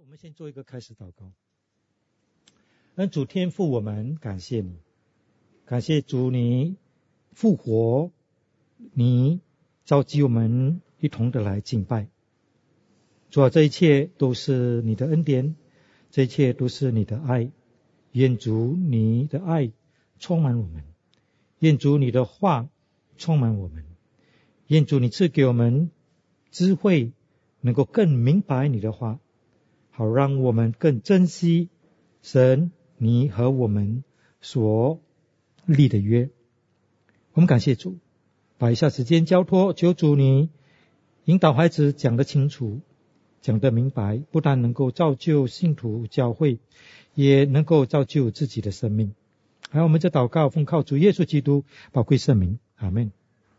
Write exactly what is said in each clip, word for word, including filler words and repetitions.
们先做一个开始祷告。恩主天父，我们感谢你，感谢主你复活，你召集我们一同的来敬拜。主啊，这一切都是你的恩典，这一切都是你的爱。愿主你的爱充满我们，愿主你的话充满我们，愿主你赐给我们智慧，能够更明白你的话，好让我们更珍惜神你和我们所立的约。我们感谢主，把以下时间交托，求主你引导孩子讲得清楚，讲得明白，不但能够造就信徒教会，也能够造就自己的生命。还有我们这祷告奉靠主耶稣基督宝贵圣名，阿们。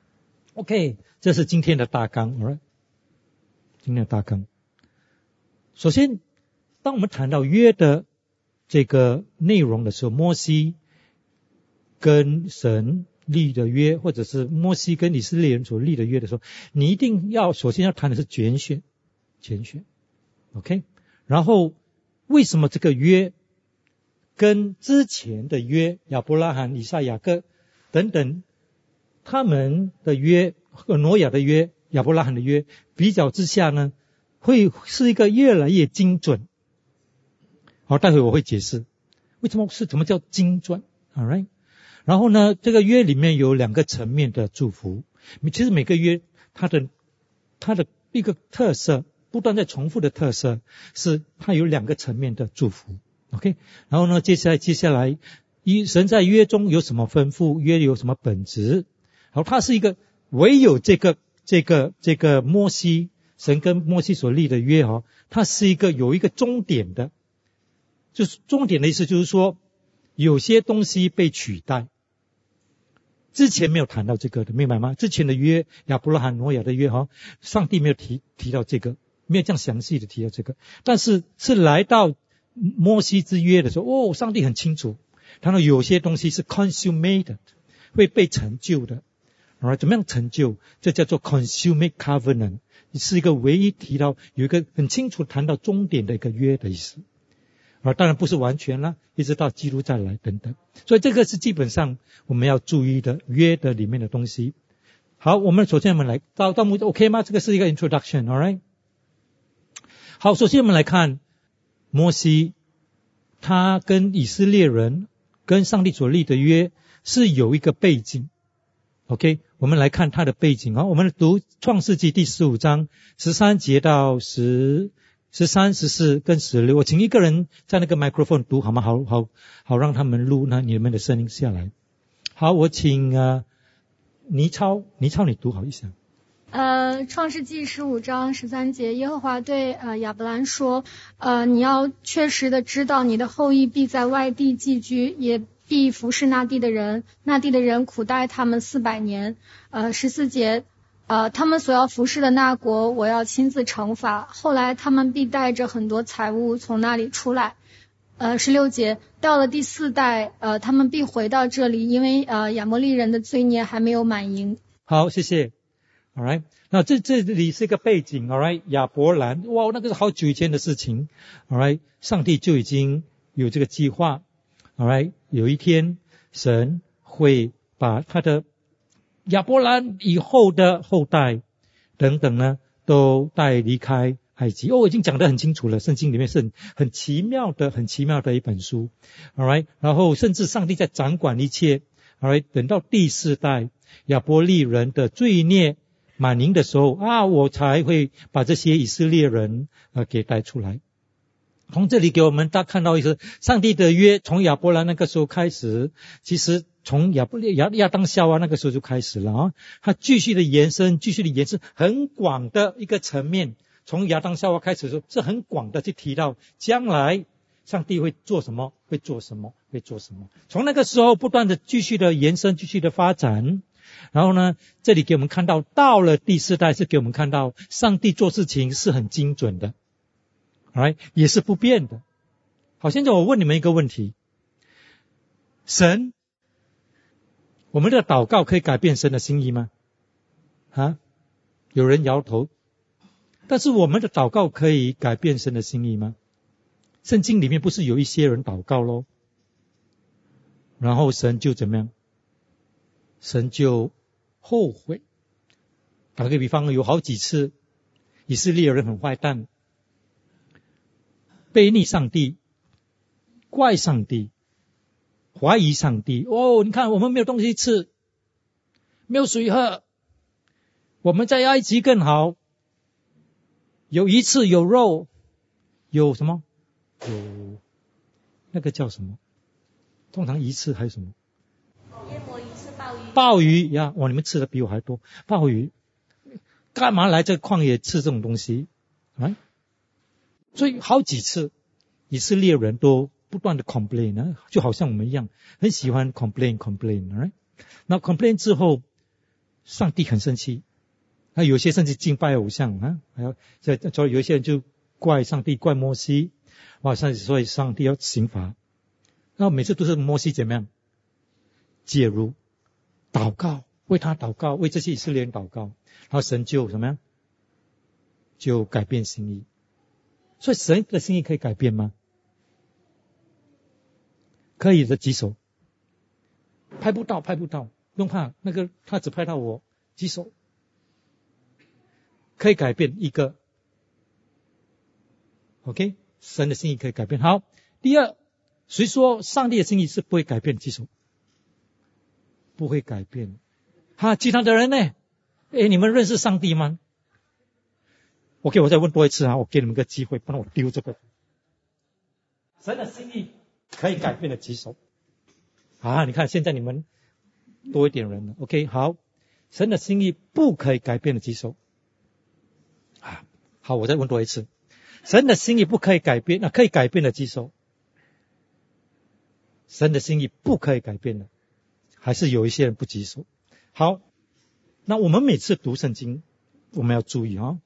OK， 这是今天的大纲 alright？ 今天的大纲，首先当我们谈到约的这个内容的时候，摩西跟神立的约，或者是摩西跟以色列人所立的约的时候，你一定要首先要谈的是拣选，拣选 OK， 然后为什么这个约跟之前的约亚伯拉罕、以撒、雅各等等他们的约和挪亚的约、亚伯拉罕的约比较之下呢，会是一个越来越精准。好，待会我会解释为什么是怎么叫精准 alright。 然后呢，这个约里面有两个层面的祝福。其实每个约它的它的一个特色，不断在重复的特色是它有两个层面的祝福 OK。 然后呢，接下来接下来神在约中有什么吩咐，约有什么本质。好，它是一个唯有这个这个这个摩西神跟摩西所立的约哈，它是一个有一个终点的，就是终点的意思就是说有些东西被取代，之前没有谈到这个的，明白吗？之前的约亚伯拉罕、挪亚的约哈，上帝没有提提到这个，没有这样详细的提到这个，但是是来到摩西之约的时候，哦，上帝很清楚，他说有些东西是 consummated， 会被成就的。Alright， 怎么样成就？这叫做 consummate covenant， 是一个唯一提到有一个很清楚谈到终点的一个约的意思。而当然不是完全啦，一直到基督再来等等。所以这个是基本上我们要注意的约的里面的东西。好，我们首先我们来到到目 OK 吗？这个是一个 introduction， alright。好，首先我们来看摩西，他跟以色列人跟上帝所立的约是有一个背景。OK， 我们来看他的背景啊。我们读创世纪第十五章十三节到十十三、十四跟十六。我请一个人在那个 microphone 读好吗？好好好，让他们录那你们的声音下来。好，我请呃倪超，倪超你读好一下。 呃，创世纪十五章十三节，耶和华对呃亚伯兰说，呃，你要确实的知道，你的后裔必在外地寄居，也必服侍那地的人，那地的人苦待他们四百年。呃，十四节，呃，他们所要服侍的那国，我要亲自惩罚。后来他们必带着很多财物从那里出来。呃，十六节，到了第四代，呃，他们必回到这里，因为呃亚摩利人的罪孽还没有满盈。 好，谢谢。Alright， 那这这里是一个背景 ，Alright， 亚伯兰，哇，那个是好久以前的事情 ，Alright， 上帝就已经有这个计划。Alright， 有一天神会把他的亚伯兰以后的后代等等呢都带离开埃及。哦，已经讲得很清楚了，圣经里面是很很奇妙的很奇妙的一本书。Alright， 然后甚至上帝在掌管一切。Alright， 等到第四代亚伯利人的罪孽满盈的时候啊，我才会把这些以色列人呃给带出来。从这里给我们大家看到一个上帝的约，从亚伯兰那个时候开始，其实从亚伯亚亚当夏娃那个时候就开始了啊，它继续的延伸，继续的延伸，很广的一个层面。从亚当夏娃开始的时候，是很广的去提到将来上帝会做什么，会做什么，会做什么。从那个时候不断的继续的延伸，继续的发展。然后呢，这里给我们看到，到了第四代是给我们看到上帝做事情是很精准的。Alright， 也是不变的。好，现在我问你们一个问题，神，我们的祷告可以改变神的心意吗？啊，有人摇头。但是我们的祷告可以改变神的心意吗？ 圣经里面不是有一些人祷告咯，然后神就怎么样？神就后悔。打个比方，有好几次以色列人很坏蛋，悖逆上帝，怪上帝，怀疑上帝。哦，你看我们没有东西吃，没有水喝，我们在埃及更好，有鱼翅有肉，有什么？有那个叫什么？通常鱼翅还有什么？ 烟魔鱼翅、鲍鱼。 鲍鱼呀，哇，你们吃的比我还多。鲍鱼，干嘛来这旷野吃这种东西？啊，所以好几次以色列人都不断的 complain 啊，就好像我们一样，很喜欢 complain complain， right？ 那 complain 之后，上帝很生气，那有些甚至敬拜偶像啊，还有所以有一些人就怪上帝，怪摩西，哇，所以上帝要刑罚。那每次都是摩西怎么样介入，祷告，为他祷告，为这些以色列人祷告，然后神就什么样，就改变心意。所以神的心意可以改变吗？可以的，举手。拍不到，拍不到，不用怕，那个他只拍到我，举手。可以改变一个 OK， 神的心意可以改变。好，第二，谁说上帝的心意是不会改变？举手。不会改变。哈，其他的人呢？诶，你们认识上帝吗？ OK， 我再问多一次啊，我给你们个机会，不然我丢这个。神的心意可以改变的举手。啊，你看现在你们多一点人了。OK， 好，神的心意不可以改变的举手。啊，好，我再问多一次。神的心意不可以改变，那可以改变的举手。神的心意不可以改变的，还是有一些人不举手。好，那我们每次读圣经，我们要注意啊，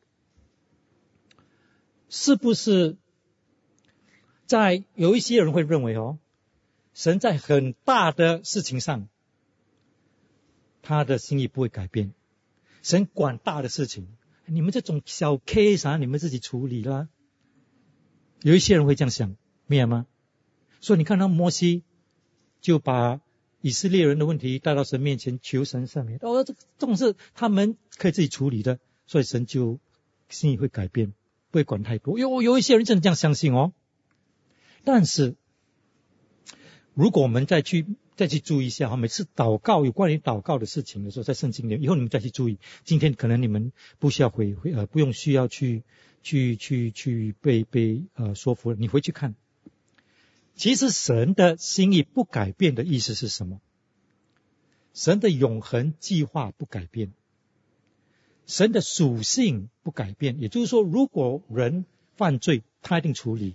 是不是在有一些人会认为哦，神在很大的事情上，他的心意不会改变。神管大的事情，你们这种小 case 啊，你们自己处理啦。有一些人会这样想，明白吗？所以你看到摩西就把以色列人的问题带到神面前求神赦免。哦，这这种事他们可以自己处理的，所以神就心意会改变，不会管太多。有有一些人真的这样相信哦。但是如果我们再去再去注意一下哈，每次祷告有关于祷告的事情的时候，在圣经里以后你们再去注意。今天可能你们不需要回回呃不用需要去去去去被被呃说服了，你回去看。其实神的心意不改变的意思是什么？神的永恒计划不改变，神的属性不改变。也就是说，如果人犯罪，他一定处理；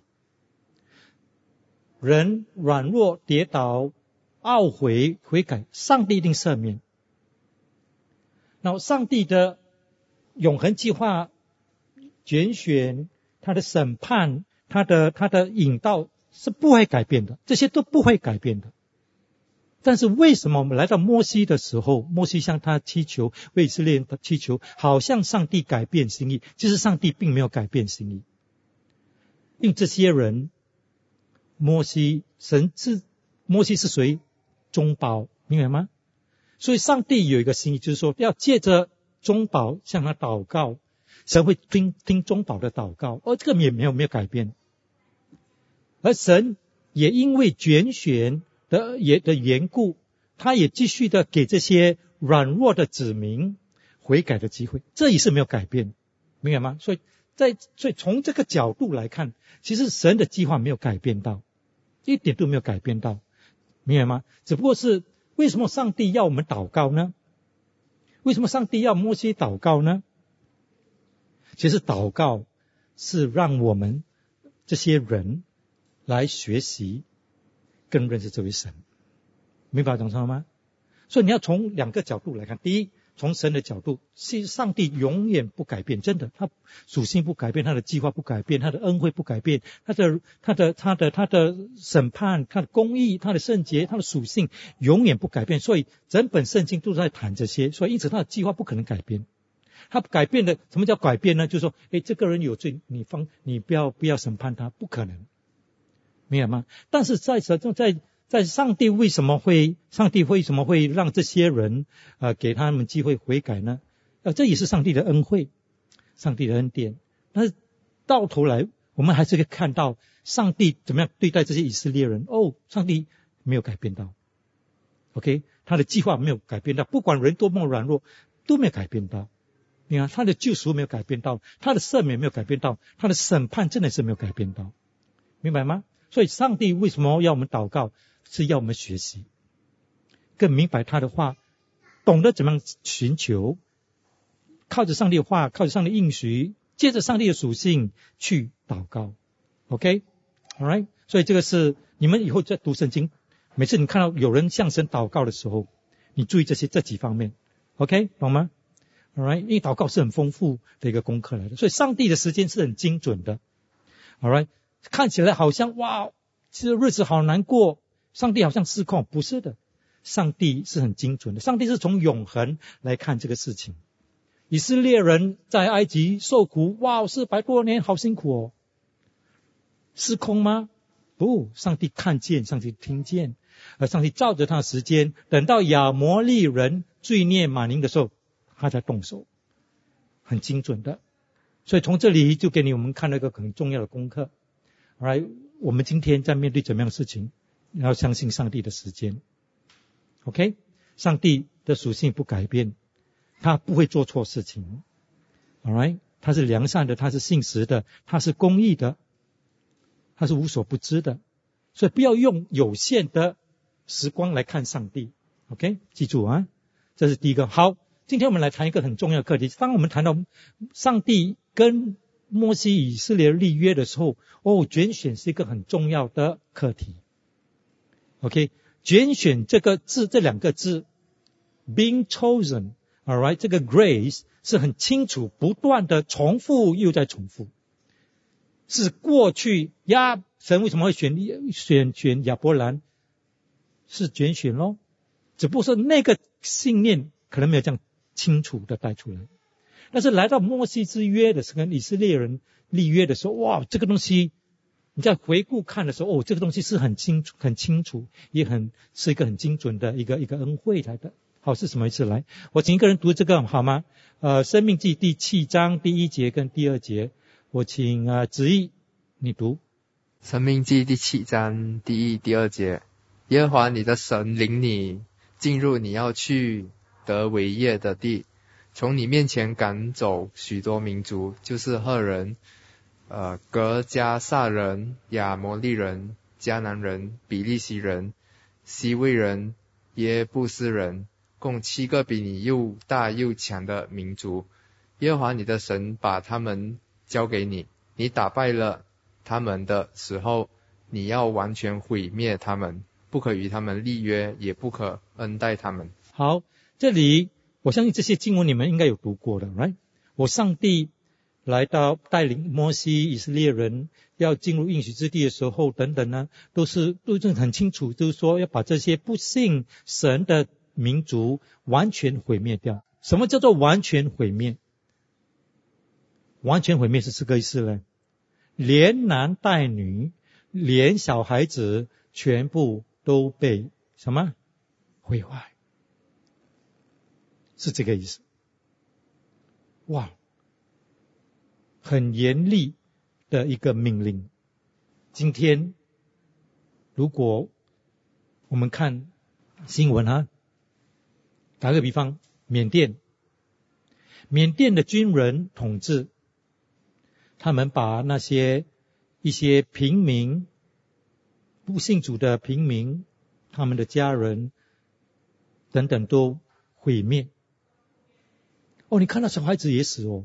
人软弱跌倒懊悔悔改，上帝一定赦免。然后上帝的永恒计划拣选，他的审判，他的他的引导是不会改变的，这些都不会改变的。但是为什么我们来到摩西的时候，摩西向他祈求，为以色列人祈求，好像上帝改变心意，其实上帝并没有改变心意。因为这些人，摩西神是摩西是谁？中保，明白吗？所以上帝有一个心意，就是说要借着中保向他祷告，神会听听中保的祷告，而这个也没有没有改变。而神也因为拣选的也的缘故，他也继续的给这些软弱的子民悔改的机会，这也是没有改变，明白吗？所以在所以从这个角度来看，其实神的计划没有改变到，一点都没有改变到，明白吗？只不过是为什么上帝要我们祷告呢？为什么上帝要摩西祷告呢？其实祷告是让我们这些人来学习更认识这位神，明白讲什么吗？所以你要从两个角度来看。第一，从神的角度，是上帝永远不改变，真的，他属性不改变，他的计划不改变，他的恩惠不改变，他的他的他的他的审判，他的公义，他的圣洁，他的属性永远不改变。所以整本圣经都在谈这些，所以因此他的计划不可能改变。他改变的，什么叫改变呢？就是说，诶，这个人有罪，你方你不要不要审判他，不可能。 明白吗？但是在在在在上帝为什么会上帝为什么会让这些人呃给他们机会悔改呢？呃，这也是上帝的恩惠，上帝的恩典。但是到头来，我们还是可以看到上帝怎么样对待这些以色列人。哦，上帝没有改变到 ，OK， 他的计划没有改变到，不管人多么软弱，都没有改变到。你看，他的救赎没有改变到，他的赦免没有改变到，他的审判真的是没有改变到，明白吗？所以上帝为什么要我们祷告，是要我们学习，更明白他的话，懂得怎么样寻求，靠着上帝的话，靠着上帝的应许，借着上帝的属性去祷告。OK， alright， 所以这个是你们以后在读圣经，每次你看到有人向神祷告的时候，你注意这些这几方面。OK， 懂吗？Alright， 因为祷告是很丰富的一个功课来的，所以上帝的时间是很精准的。Alright， 看起来好像哇，这日子好难过，上帝好像失控，不是的，上帝是很精准的，上帝是从永恒来看这个事情。以色列人在埃及受苦，哇，四百多年，好辛苦哦，失控吗？不，上帝看见，上帝听见，而上帝照着他的时间，等到亚摩利人罪孽满盈的时候，他才动手，很精准的。所以从这里就给你我们看了一个很重要的功课。Alright， 我们今天在面对怎么样的事情，要相信上帝的时间。OK， 上帝的属性不改变，他不会做错事情。Alright， 他是良善的，他是信实的，他是公义的，他是无所不知的。所以不要用有限的时光来看上帝。OK， 记住啊，这是第一个。好，今天我们来谈一个很重要的课题。当我们谈到上帝跟摩西以色列立约的时候，哦，拣选是一个很重要的课题。OK， 拣选这个字，这两个字 being chosen， alright， 这个 grace 是很清楚，不断的重复又再重复。是过去亚神为什么会选选选亚伯兰，是拣选咯，只不过是那个信念可能没有这样清楚的带出来。但是来到摩西之约的时候，跟以色列人立约的时候，哇，这个东西你在回顾看的时候，哦，这个东西是很清楚很清楚，也很是一个很精准的一个一个恩惠来的。好，是什么意思？来，我请一个人读这个好吗？呃，申命记第七章第一节跟第二节，我请呃子毅你读。 申命记第七章第一第二节，耶和华你的神领你进入你要去得为业的地，从你面前赶走许多民族，就是赫人、呃革迦撒人、亚摩利人、迦南人、比利洗人、西魏人、耶布斯人，共七个比你又大又强的民族。耶和华你的神把他们交给你，你打败了他们的时候，你要完全毁灭他们，不可与他们立约，也不可恩待他们。 好，这里我相信这些经文你们应该有读过的 right？ 我上帝来到带领摩西以色列人要进入应许之地的时候等等呢，都是都是很清楚，就是说要把这些不信神的民族完全毁灭掉。什么叫做完全毁灭？完全毁灭是这个意思呢，连男带女，连小孩子全部都被什么毁坏，是这个意思。哇，很严厉的一个命令。今天如果我们看新闻啊，打个比方，缅甸缅甸的军人统治，他们把那些一些平民不信主的平民，他们的家人等等都毁灭。哦，你看到小孩子也死哦，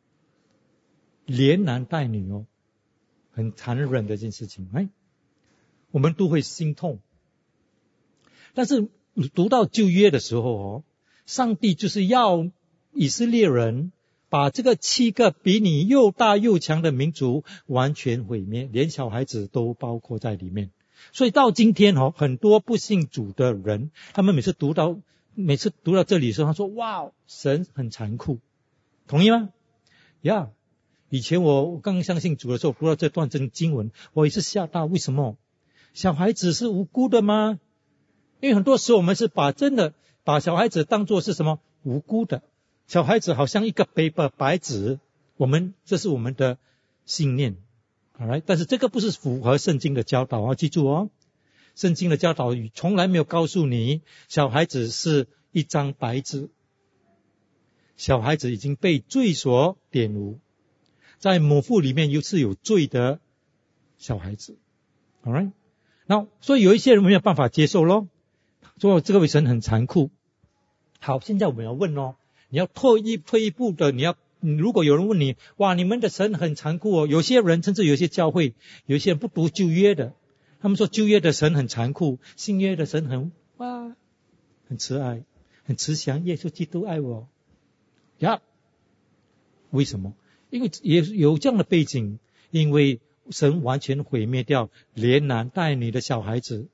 连男带女哦，很残忍的一件事情，哎，我们都会心痛。但是读到旧约的时候哦，上帝就是要以色列人把这个七个比你又大又强的民族完全毁灭，连小孩子都包括在里面。所以到今天哦，很多不信主的人，他们每次读到每次读到这里的时候，他说哇，神很残酷，同意吗？呀、yeah, 以前我刚相信主的时候，读到这段真经文，我也是吓到，为什么小孩子是无辜的吗？因为很多时候我们是把真的把小孩子当作是什么无辜的，小孩子好像一个 paper 白纸，我们这是我们的信念 alright， 但是这个不是符合圣经的教导啊，记住哦，圣经的教导从来没有告诉你小孩子是一张白纸，小孩子已经被罪所玷污，在母腹里面又是有罪的小孩子 alright， 那所以有一些人没有办法接受咯，说这个神很残酷。好，现在我们要问哦，你要退一退一步的，你要如果有人问你，哇，你们的神很残酷哦，有些人甚至有些教会有些人不读旧约的，他们说旧约的神很残酷，新约的神很哇很慈爱很慈祥，耶稣基督爱我呀，为什么？因为也有这样的背景，因为神完全毁灭掉连男带女的小孩子。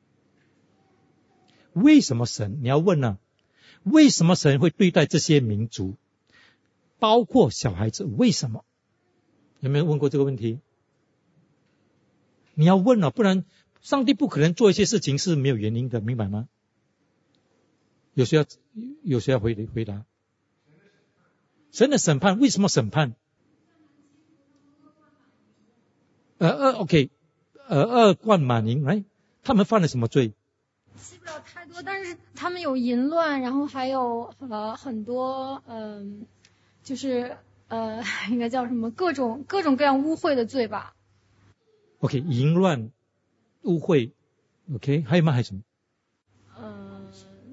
为什么神？你要问啊，为什么神会对待这些民族，包括小孩子？为什么？有没有问过这个问题？你要问啊，不然上帝不可能做一些事情是没有原因的，明白吗？有谁要有谁要回回答？神的审判，为什么审判？呃恶 OK， 呃恶贯满盈，哎，他们犯了什么罪？ 记不了太多，但是他们有淫乱，然后还有呃很多嗯、呃，就是呃应该叫什么各种各种各样污秽的罪吧。 OK， 淫乱、污秽 ，OK， 还有吗？还有什么？ 呃，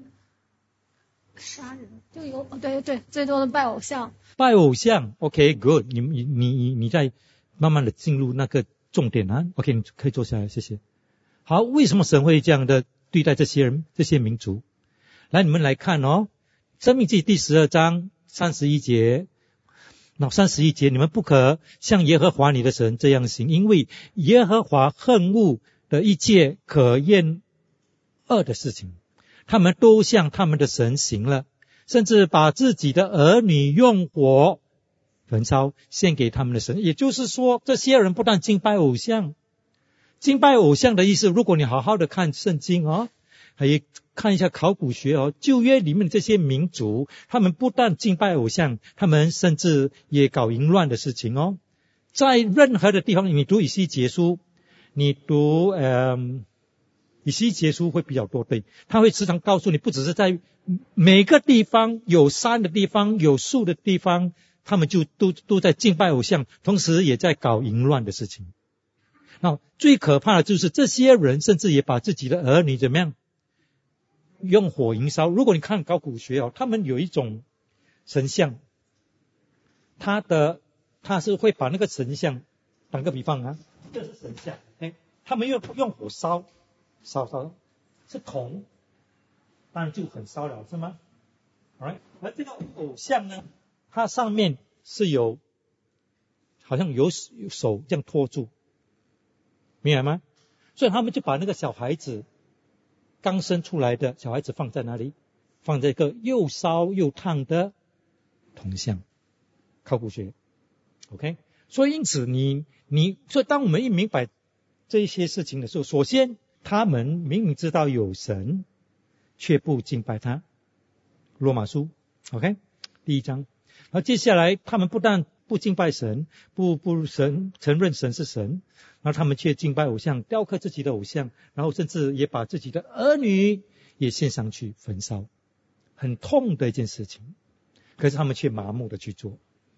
杀人就有，对对，最多的拜偶像。 拜偶像 ，OK，good， 你你你你在慢慢的进入那个重点啊 ，OK， 你可以坐下来，谢谢。好，为什么神会这样的对待这些人、这些民族？来，你们来看哦，《申命记》第十二章三十一节。那三十一节，你们不可像耶和华你的神这样行，因为耶和华恨恶的一切可厌恶的事情，他们都向他们的神行了，甚至把自己的儿女用火焚烧献给他们的神。也就是说，这些人不但敬拜偶像，敬拜偶像的意思，如果你好好的看圣经哦，也看一下考古学哦，旧约里面这些民族，他们不但敬拜偶像，他们甚至也搞淫乱的事情哦。在任何的地方，你读以西结书，你读呃以西结书会比较多，对，他会时常告诉你，不只是在每个地方有山的地方、有树的地方，他们就都都在敬拜偶像，同时也在搞淫乱的事情。那最可怕的就是这些人甚至也把自己的儿女怎么样？用火焚烧。如果你看考古学哦，他们有一种神像，他的他是会把那个神像，打个比方啊，这是神像，哎，他们用用火烧烧烧，是铜，当然就很烧了，是吗 ？Alright， 而这个偶像呢，它上面是有好像有手这样托住，明白吗？所以他们就把那个小孩子。刚生出来的小孩子放在哪里？放在一个又烧又烫的铜像。考古学 OK， 所以因此你你所以当我们一明白这些事情的时候，首先他们明明知道有神，却不敬拜他。罗马书 OK 第一章。然后接下来他们不但不敬拜神，不不神承认神是神，然后他们却敬拜偶像，雕刻自己的偶像，然后甚至也把自己的儿女也献上去焚烧，很痛的一件事情。可是他们却麻木的去做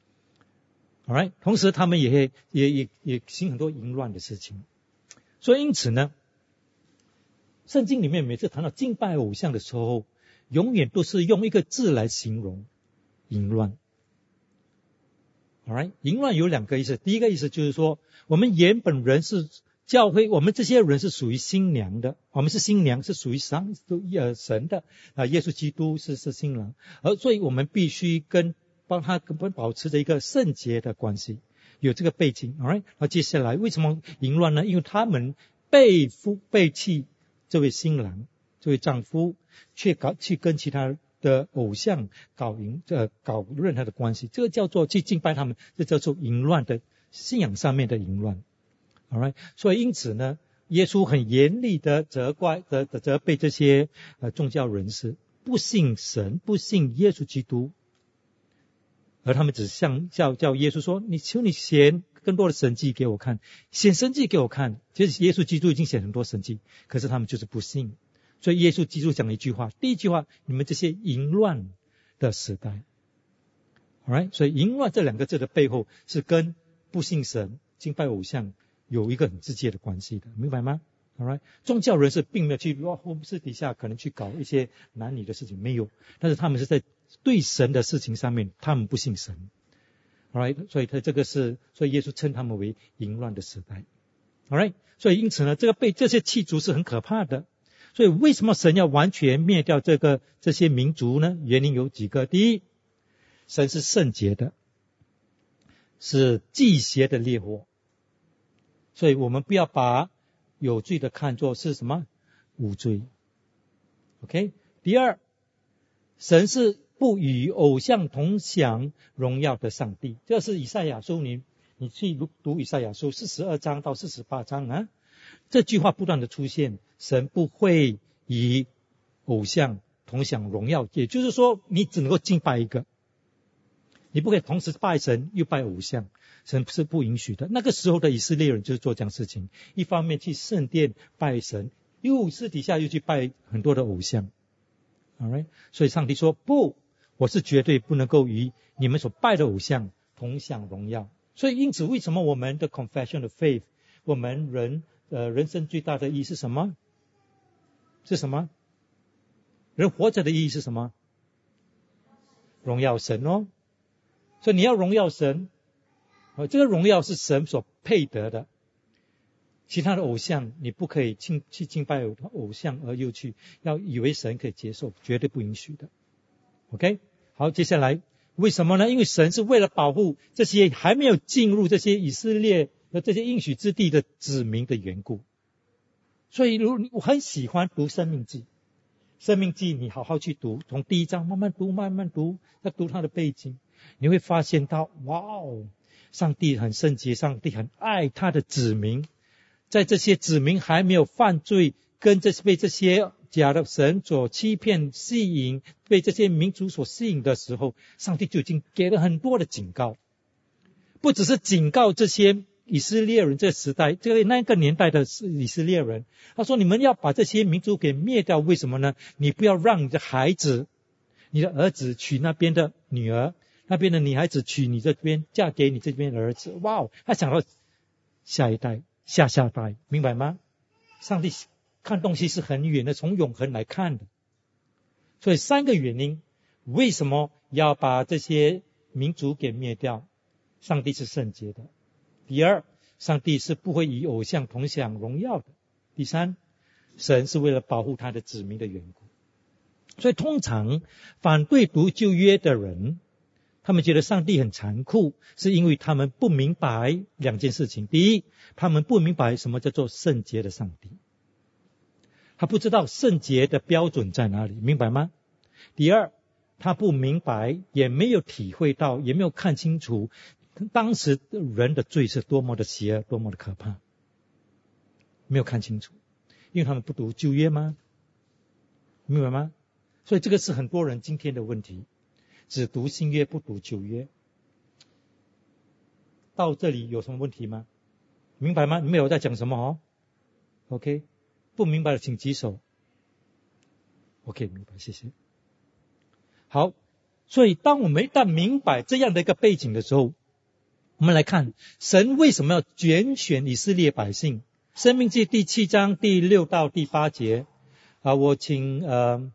，alright， 同时他们也也也也行很多淫乱的事情。所以因此呢，圣经里面每次谈到敬拜偶像的时候，永远都是用一个字来形容淫乱。Alright， 淫乱有两个意思。第一个意思就是说，我们原本人是教会，我们这些人是属于新娘的，我们是新娘，是属于神呃神的啊，耶稣基督是是新郎，而所以我们必须跟帮他跟保持着一个圣洁的关系，有这个背景。Alright， 那接下来为什么淫乱呢？因为他们背夫背弃这位新郎，这位丈夫，却搞去跟其他的偶像搞淫呃搞任何的关系，这个叫做去敬拜他们，这叫做淫乱的信仰上面的淫乱。Alright， 所以因此呢， 耶稣很严厉的责怪的的责备这些呃宗教人士不信神，不信耶稣基督，而他们只向叫叫耶稣说，你求你显更多的神迹给我看，显神迹给我看。其实耶稣基督已经显很多神迹，可是他们就是不信。所以耶稣基督讲了一句话，第一句话，你们这些淫乱的时代。Alright， 所以淫乱这两个字的背后是跟不信神、敬拜偶像有一个很直接的关系的，明白吗？ Alright， 宗教人士并没有去私底下可能去搞一些男女的事情，没有，但是他们是在对神的事情上面，他们不信神。Alright， 所以他这个是，所以耶稣称他们为淫乱的时代。Alright， 所以因此呢，这个被这些弃族是很可怕的。所以为什么神要完全灭掉这个这些民族呢？原因有几个。第一，神是圣洁的，是忌邪的烈火，所以我们不要把有罪的看作是什么无罪。 OK， 第二，神是不与偶像同享荣耀的上帝。这是以赛亚书，你你去读以赛亚书四十二章到四十八章啊，这句话不断的出现，神不会与偶像同享荣耀，也就是说你只能够敬拜一个，你不可以同时拜神又拜偶像，神是不允许的。那个时候的以色列人就是做这样事情，一方面去圣殿拜神，又私底下又去拜很多的偶像。 Alright， 所以上帝说不，我是绝对不能够与你们所拜的偶像同享荣耀。所以因此为什么我们的 confession of faith， 我们人呃人生最大的意义是什么？是什么？人活着的意义是什么？荣耀神哦。所以你要荣耀神，这个荣耀是神所配得的。其他的偶像你不可以去去敬拜偶像而又去要以为神可以接受，绝对不允许的。 OK， 好，接下来为什么呢？因为神是为了保护这些还没有进入这些以色列的这些应许之地的子民的缘故。所以如我很喜欢读生命记，生命记你好好去读，从第一章慢慢读慢慢读，要读它的背景，你会发现到哇哦，上帝很圣洁，上帝很爱他的子民。在这些子民还没有犯罪，跟这被这些假的神所欺骗吸引，被这些民族所吸引的时候，上帝就已经给了很多的警告。不只是警告这些以色列人，这个时代这个那个年代的以色列人，他说你们要把这些民族给灭掉，为什么呢？你不要让你的孩子，你的儿子娶那边的女儿，那边的女孩子娶你这边，嫁给你这边的儿子。哇哦，他想到下一代下下代，明白吗？上帝看东西是很远的，从永恒来看的。所以三个原因，为什么要把这些民族给灭掉？上帝是圣洁的。第二，上帝是不会与偶像同享荣耀的。第三，神是为了保护他的子民的缘故。所以通常反对读旧约的人，他们觉得上帝很残酷，是因为他们不明白两件事情。第一，他们不明白什么叫做圣洁的上帝，他不知道圣洁的标准在哪里，明白吗？第二，他不明白，也没有体会到，也没有看清楚当时人的罪是多么的邪恶，多么的可怕，没有看清楚，因为他们不读旧约吗？明白吗？所以这个是很多人今天的问题，只读新约不读旧约。到这里有什么问题吗？明白吗？你们有在讲什么哦 ？OK， 不明白的请举手。OK， 明白，谢谢。好，所以当我们一旦明白这样的一个背景的时候，我们来看神为什么要拣选以色列百姓。申命记第七章第六到第八节啊，我请呃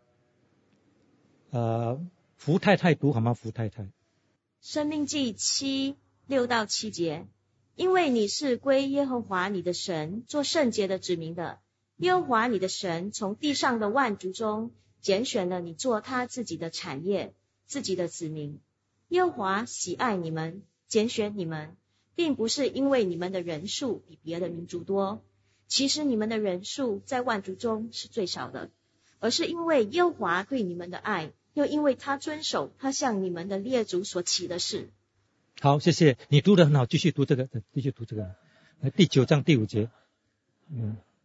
呃福太太读好吗？福太太。 申命记七六到七节，因为你是归耶和华你的神做圣洁的子民的，耶和华你的神从地上的万族中拣选了你做他自己的产业，自己的子民。耶和华喜爱你们，拣选你们，并不是因为你们的人数比别的民族多，其实你们的人数在万族中是最少的，而是因为耶和华对你们的爱，又因为他遵守他向你们的列祖所起的事。 好，谢谢，你读得很好，继续读这个，继续读这个，第九章第五节。嗯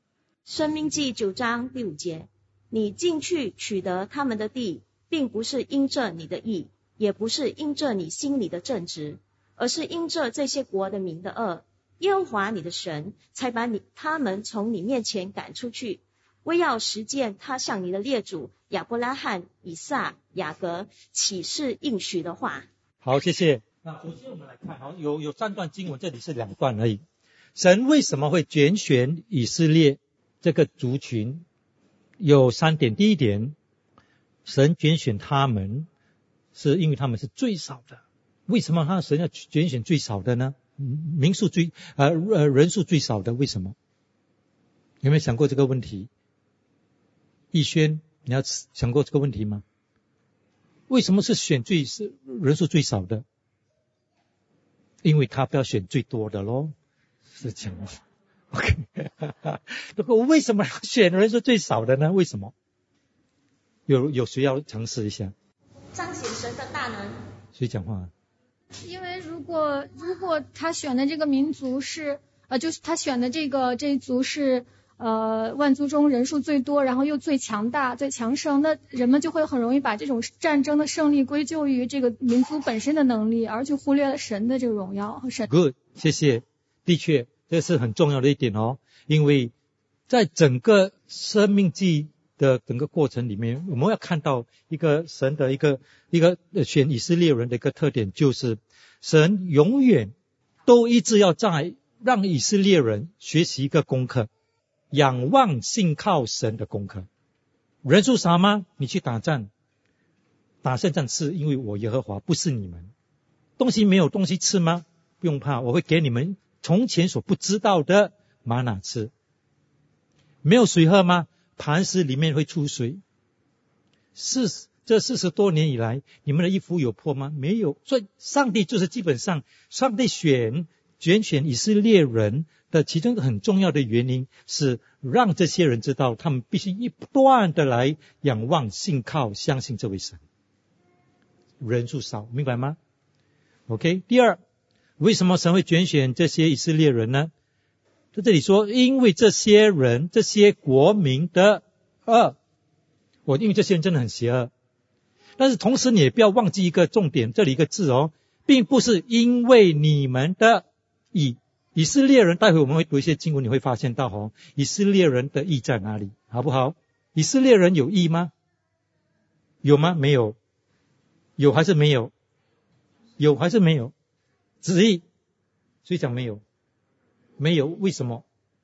申命记九章第五节，你进去取得他们的地，并不是因着你的义，也不是因着你心里的正直，而是因着这些国的民的恶，耶和华你的神才把你他们从你面前赶出去，为要实践他向你的列祖亚伯拉罕、以撒、雅各起誓应许的话。 好，谢谢。那首先我们来看，好，有有三段经文，这里是两段而已。神为什么会拣选以色列这个族群？有三点。第一点，神拣选他们是因为他们是最少的。为什么他神要拣选最少的呢？民数最呃呃人数最少的，为什么？有没有想过这个问题？逸轩，你要想过这个问题吗？为什么是选最是人数最少的？因为他不要选最多的咯，是这样。OK， 如果为什么要选人数最少的呢？为什么？有有谁要尝试一下？ 彰显神的大能。 谁讲话？ 因为如果如果他选的这个民族是呃，就是他选的这个这一族是呃万族中人数最多，然后又最强大、最强盛，那人们就会很容易把这种战争的胜利归咎于这个民族本身的能力，而去忽略了神的这个荣耀和神。 Good， 谢谢。的确，这是很重要的一点哦，因为在整个生命记的整个过程里面，我们要看到一个神的一个一个选以色列人的一个特点，就是神永远都一直要在让以色列人学习一个功课，仰望信靠神的功课。人数少吗？你去打仗，打胜仗是因为我耶和华，不是你们。东西没有东西吃吗？不用怕，我会给你们从前所不知道的玛纳吃。没有水喝吗？磐石里面会出水。四十这四十多年以来，你们的衣服有破吗？没有。所以上帝就是基本上，上帝选拣选以色列人的其中一个很重要的原因，是让这些人知道，他们必须不断的来仰望、信靠、相信这位神。人数少，明白吗 ？OK。第二，为什么神会拣选这些以色列人呢？在这里说，因为这些人、这些国民的恶，我因为这些人真的很邪恶。但是同时你也不要忘记一个重点，这里一个字哦，并不是因为你们的义。以色列人，待会我们会读一些经文，你会发现到哦，以色列人的义在哪里，好不好？以色列人有义吗？有吗？没有。有还是没有？有还是没有？旨意，谁讲没有？没有，为什么？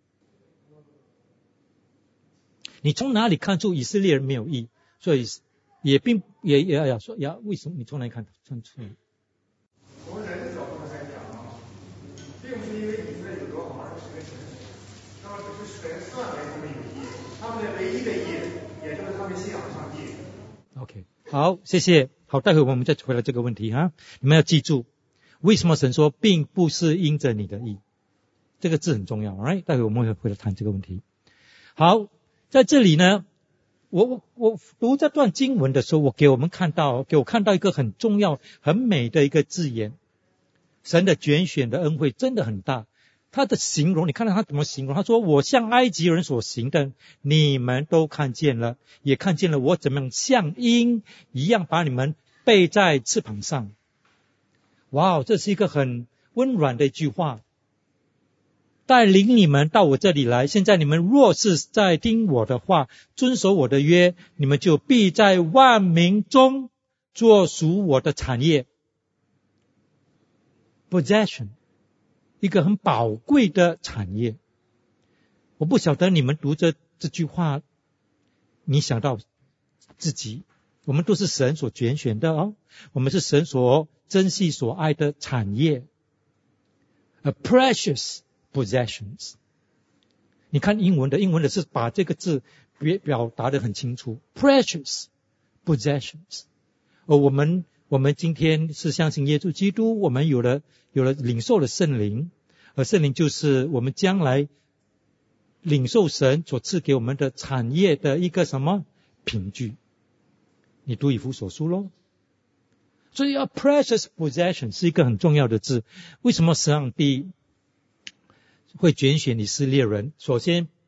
你从哪里看出以色列人没有义？所以也并也也要说呀，为什么？你从哪里看看出？ 从人的角度来讲啊，并不是因为以色列有多好，而是个神，那么只是神算为他们有义，他们的唯一的义，也就是他们信仰上帝。 OK， 好，谢谢。好，待会我们再回来这个问题哈。你们要记住，为什么神说并不是因着你的义？这个字很重要 ，right？ 待会我们会回来谈这个问题。好，在这里呢，我我我读这段经文的时候，我给我们看到，给我看到一个很重要、很美的一个字眼。神的拣选的恩惠真的很大。他的形容，你看到他怎么形容？他说：“我向埃及人所行的，你们都看见了，也看见了我怎么样像鹰一样把你们背在翅膀上。”哇，这是一个很温软的一句话。带领你们到我这里来，现在你们若是在听我的话，遵守我的约，你们就必在万民中做属我的产业。Possession， 一个很宝贵的产业。我不晓得你们读这这句话，你想到自己，我们都是神所拣选的哦，我们是神所珍惜所爱的产业。A precious possessions， 你看英文的，英文的是把这个字表表达得很清楚 ，precious possessions。而我们我们今天是相信耶稣基督，我们有了有了领受了圣灵，而圣灵就是我们将来领受神所赐给我们的产业的一个什么凭据？你读以弗所书咯。所以 a precious possession 是一个很重要的字。为什么上帝会拣选以色列人？首先，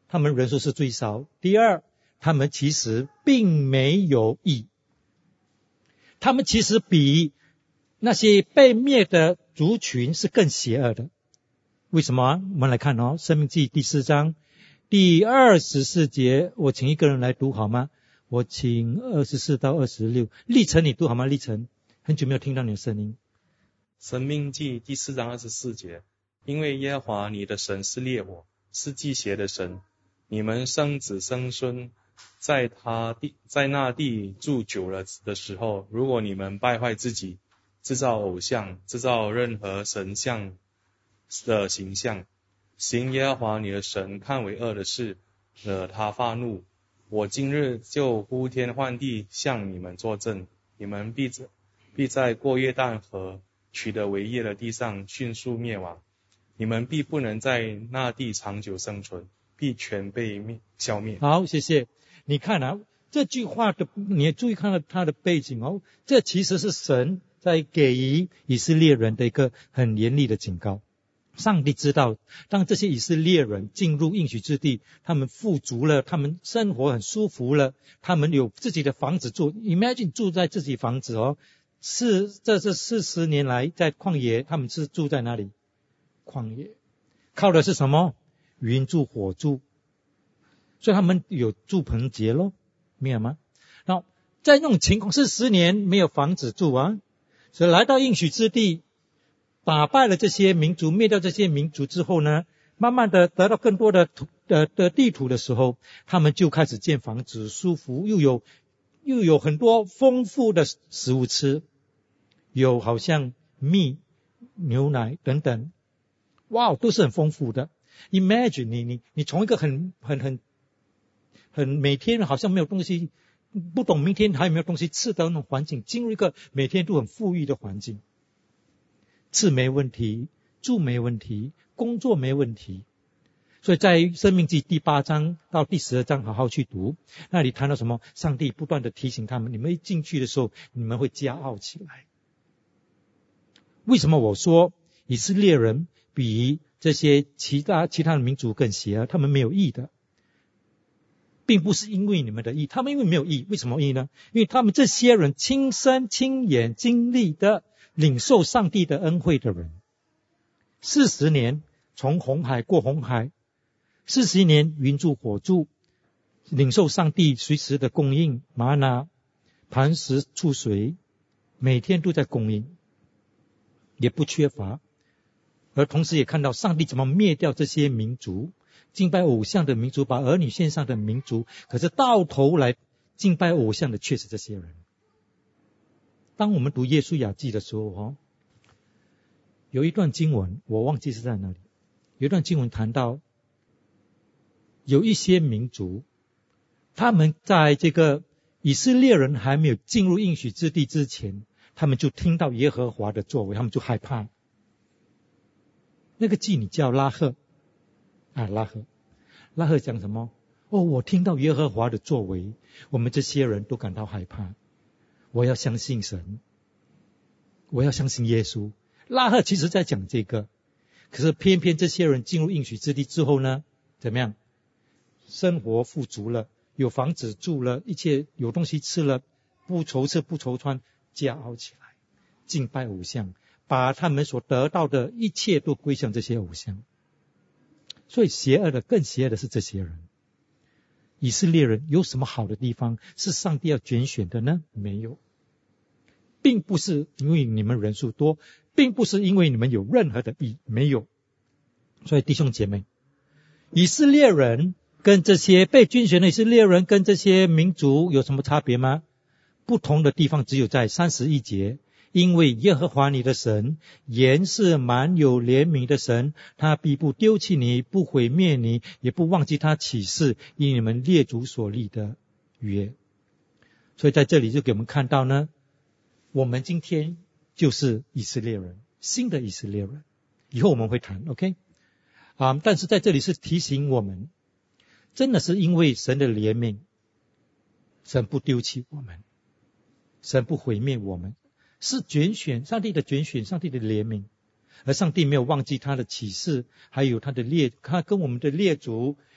他们人数是最少。第二，他们其实并没有义，他们其实比那些被灭的族群是更邪恶的。为什么？我们来看哦，申命记第四章第二十四节，我请一个人来读好吗？我请二十四到二十六，立成你读好吗？立成，很久没有听到你的声音。 申命记第四章二十四节，因为耶和华你的神是烈火，是忌邪的神，你们生子生孙在他地在那地住久了的时候，如果你们败坏自己，制造偶像，制造任何神像的形象，行耶和华你的神看为恶的事，惹他发怒，我今日就呼天唤地向你们作证，你们必必在过约旦河取得为业的地上迅速灭亡，你们必不能在那地长久生存，必全被灭消灭。 好，谢谢。你看啊，这句话的，你也注意看到它的背景哦，这其实是神在给予以色列人的一个很严厉的警告。上帝知道，当这些以色列人进入应许之地，他们富足了，他们生活很舒服了，他们有自己的房子住。Imagine 住在自己房子哦，是这是四十年来在旷野，他们是住在哪里？旷野，靠的是什么？云柱火柱，所以他们有住棚节咯，明白吗？然后在那种情况，四十年没有房子住啊，所以来到应许之地，打败了这些民族，灭掉这些民族之后呢，慢慢的得到更多的土的的地土的时候，他们就开始建房子，舒服，又有又有很多丰富的食物吃，有好像蜜、牛奶等等，哇，都是很丰富的。Imagine 你你你从一个很很很很每天好像没有东西，不懂明天还有没有东西吃的那种环境，进入一个每天都很富裕的环境。吃没问题，住没问题，工作没问题。所以在申命记第八章到第十二章好好去读，那里谈到什么？上帝不断的提醒他们，你们一进去的时候，你们会骄傲起来。为什么我说以色列人比这些其他其他的民族更邪恶？他们没有义的，并不是因为你们的义，他们因为没有义。为什么义呢？因为他们这些人亲身亲眼经历的领受上帝的恩惠的人，四十年从红海过红海，四十年云柱火柱，领受上帝随时的供应，玛拿磐石出水，每天都在供应，也不缺乏。而同时也看到上帝怎么灭掉这些民族，敬拜偶像的民族，把儿女献上的民族，可是到头来敬拜偶像的却是这些人。当我们读耶稣雅记的时候哦，有一段经文我忘记是在哪里，有一段经文谈到有一些民族，他们在这个以色列人还没有进入应许之地之前，他们就听到耶和华的作为，他们就害怕。那个妓女叫拉赫啊，拉赫拉赫讲什么？哦，我听到耶和华的作为，我们这些人都感到害怕，我要相信神，我要相信耶稣。拉赫其实在讲这个，可是偏偏这些人进入应许之地之后呢，怎么样？生活富足了，有房子住了，一切有东西吃了，不愁吃不愁穿，骄傲起来，敬拜偶像，把他们所得到的一切都归向这些偶像。所以邪恶的，更邪恶的是这些人。以色列人有什么好的地方是上帝要拣选的呢？没有，并不是因为你们人数多，并不是因为你们有任何的义，没有。所以弟兄姐妹，以色列人跟这些被拣选的以色列人跟这些民族有什么差别吗？不同的地方只有在三十一节，因为耶和华你的神原是满有怜悯的神，他必不丢弃你，不毁灭你，也不忘记他起誓因你们列祖所立的约。所以在这里就给我们看到呢，我们今天就是以色列人，新的以色列人，以后我们会谈 OK 啊，但是在这里是提醒我们，真的是因为神的怜悯，神不丢弃我们，神不毁灭我们，是拣选，上帝的拣选，上帝的怜悯。而上帝没有忘记他的启示，还有他的列，他跟我们的列祖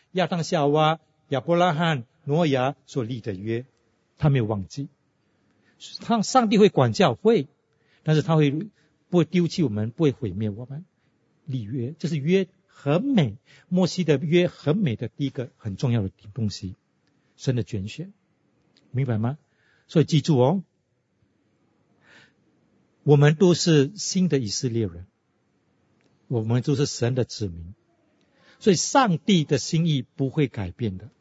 亚当夏娃、亚伯拉罕、挪亚所立的约，他没有忘记。他上帝会管教，会，但是他会不会丢弃我们，不会毁灭我们。立约，这是约很美，摩西的约很美的第一个很重要的东西，神的拣选，明白吗？所以记住哦，我们都是新的以色列人，我们都是神的子民，所以上帝的心意不会改变的，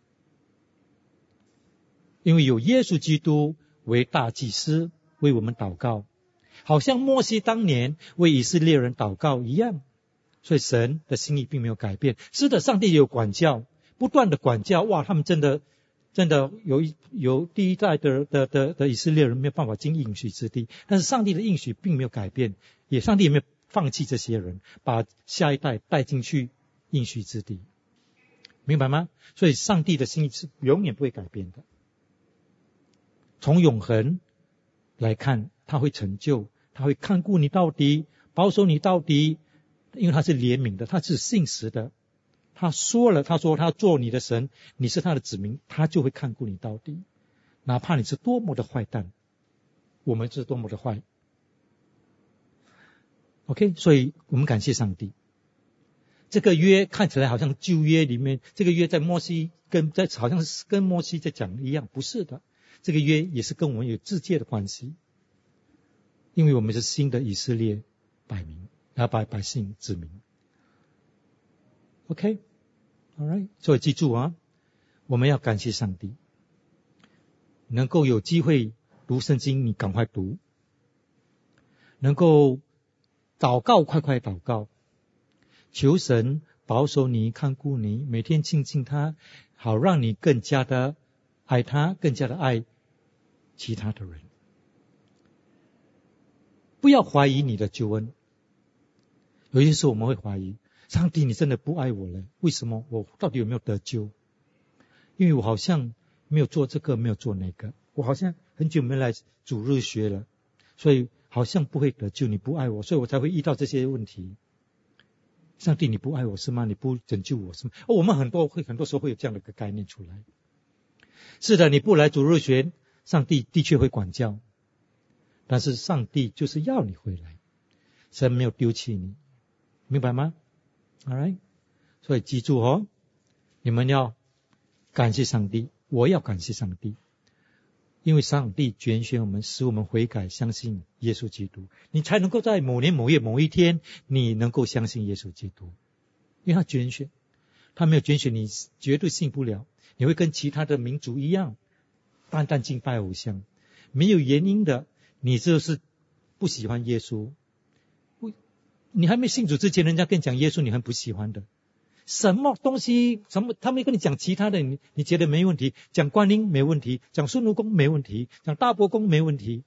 因为有耶稣基督为大祭司为我们祷告，好像摩西当年为以色列人祷告一样，所以神的心意并没有改变。是的，上帝有管教，不断的管教，哇，他们真的真的有有第一代的的的的以色列人没有办法进应许之地，但是上帝的应许并没有改变，也上帝也没有放弃这些人，把下一代带进去应许之地，明白吗？所以上帝的心意是永远不会改变的，从永恒来看，他会成就，他会看顾你到底，保守你到底，因为他是怜悯的，他是信实的，他说了，他说他做你的神，你是他的子民，他就会看顾你到底，哪怕你是多么的坏蛋，我们是多么的坏。 OK， 所以我们感谢上帝。这个约看起来好像旧约里面，这个约在摩西跟在好像是跟摩西在讲一样，不是的，这个约也是跟我们有直接的关系，因为我们是新的以色列百民啊百百姓子民。OK， alright， 所以记住啊，我们要感谢上帝，能够有机会读圣经，你赶快读，能够祷告快快祷告，求神保守你看顾你，每天亲近他，好让你更加的爱他，更加的爱其他的人。不要怀疑你的救恩，有些时候我们会怀疑，上帝你真的不爱我了，为什么？我到底有没有得救？因为我好像没有做这个，没有做那个，我好像很久没来主日学了，所以好像不会得救，你不爱我，所以我才会遇到这些问题。上帝你不爱我是吗？你不拯救我是吗？哦，我们很多会很多时候会有这样的一个概念出来。是的，你不来主日学，上帝的确会管教，但是上帝就是要你回来，神没有丢弃你，明白吗？ Alright， 所以记住哦，你们要感谢上帝，我要感谢上帝，因为上帝拣选我们，使我们悔改，相信耶稣基督，你才能够在某年某月某一天，你能够相信耶稣基督，因为他拣选，他没有拣选你，绝对信不了，你会跟其他的民族一样，单单敬拜偶像，没有原因的，你就是不喜欢耶稣，你还没信主之前，人家跟你讲耶稣，你很不喜欢的。什么东西，什么他们跟你讲其他的，你你觉得没问题？讲观音没问题，讲孙悟空没问题，讲大伯公没问题，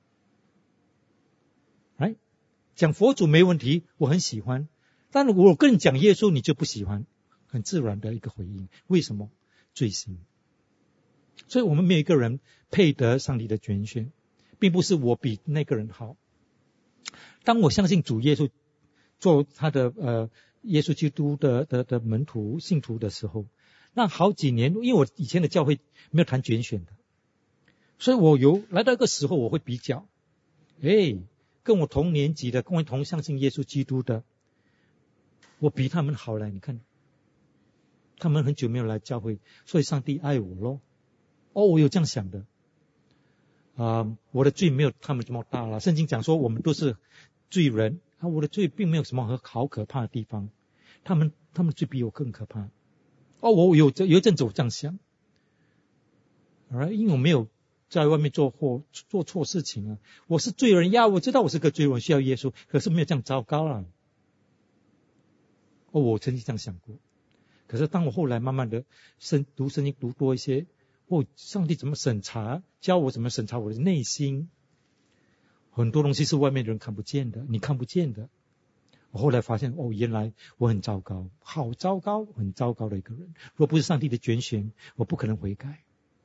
哎，讲佛祖没问题，我很喜欢。但是我跟你讲耶稣，你就不喜欢，很自然的一个回应。为什么？罪心。所以我们每一个人配得上帝的拣选，并不是我比那个人好。当我相信主耶稣，做他的呃。耶稣基督的的的门徒信徒的时候，那好几年，因为我以前的教会没有谈拣选的，所以我有来到一个时候，我会比较，哎，跟我同年级的，跟我同相信耶稣基督的，我比他们好了。你看，他们很久没有来教会，所以上帝爱我咯。哦，我有这样想的，啊、呃，我的罪没有他们这么大了。圣经讲说，我们都是罪人。啊，我的罪并没有什么好可怕的地方，他们他们罪比我更可怕。哦，我有有一阵子我这样想， alright， 因为我没有在外面做错做错事情啊，我是罪人呀，我知道我是个罪人，需要耶稣，可是没有这样糟糕了。哦，我曾经这样想过，可是当我后来慢慢的圣读圣经读多一些，哦，上帝怎么审查，教我怎么审查我的内心。很多东西是外面的人看不见的，你看不见的。我后来发现，哦，原来我很糟糕，好糟糕，很糟糕的一个人。若不是上帝的拣选，我不可能悔改。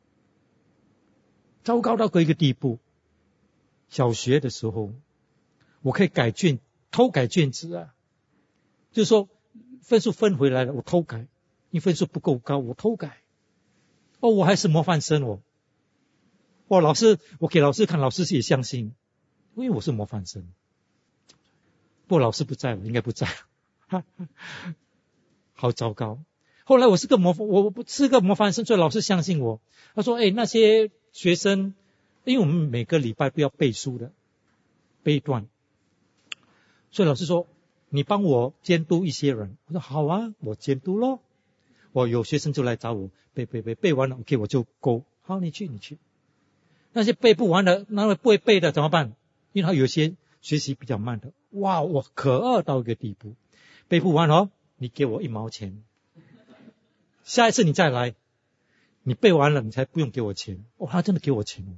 糟糕到一个地步，小学的时候，我可以改卷，偷改卷子啊，就是说分数分回来了，我偷改，因你分数不够高，我偷改。哦，我还是模范生哦。哦，老师，我给老师看，老师也相信，因为我是模范生。不过老师不在了，应该不在了。好糟糕。后来我是个模范，我不是个模范生，所以老师相信我。他说：“哎，那些学生，因为我们每个礼拜都要背书的，背一段。所以老师说，你帮我监督一些人。我说好啊，我监督咯。我有学生就来找我背背背，背完了 OK 我就勾。好，你去你去。那些背不完的，那位不会背的怎么办？因为他有些学习比较慢的，哇，我可恶到一个地步，背不完哦，你给我一毛钱。下一次你再来，你背完了你才不用给我钱。哦，他真的给我钱哦。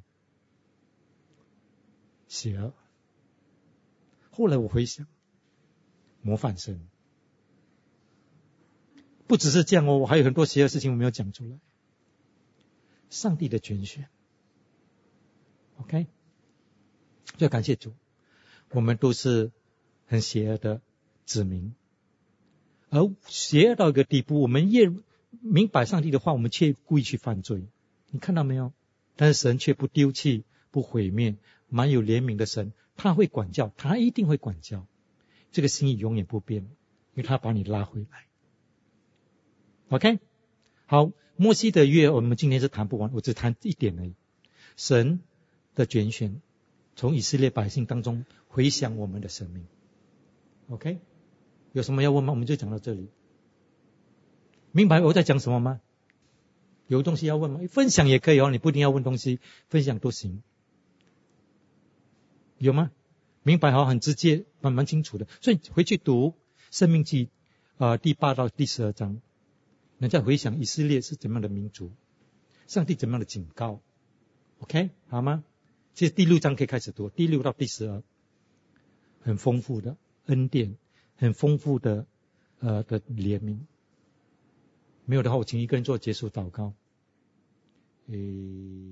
写了。后来我回想，模范生。不只是这样哦，我还有很多邪恶事情我没有讲出来。上帝的拣选。OK， 就感谢主，我们都是很邪恶的子民，而邪恶到一个地步，我们越明白上帝的话，我们却故意去犯罪。你看到没有？但是神却不丢弃、不毁灭，蛮有怜悯的神，他会管教，他一定会管教。这个心意永远不变，因为他把你拉回来。OK， 好，摩西的约我们今天是谈不完，我只谈一点而已。神的拣选，从以色列百姓当中回想我们的生命。OK， 有什么要问吗？我们就讲到这里。明白我在讲什么吗？有东西要问吗？分享也可以哦，你不一定要问东西，分享都行。有吗？明白好，很直接，蛮蛮清楚的。所以回去读申命记呃第八到第十二章，你再回想以色列是怎么样的民族，上帝怎么样的警告。OK， 好吗？其实第六章可以开始读，第六到第十二，很丰富的恩典，很丰富的呃的怜悯。没有的话，我请一个人做结束祷告。诶。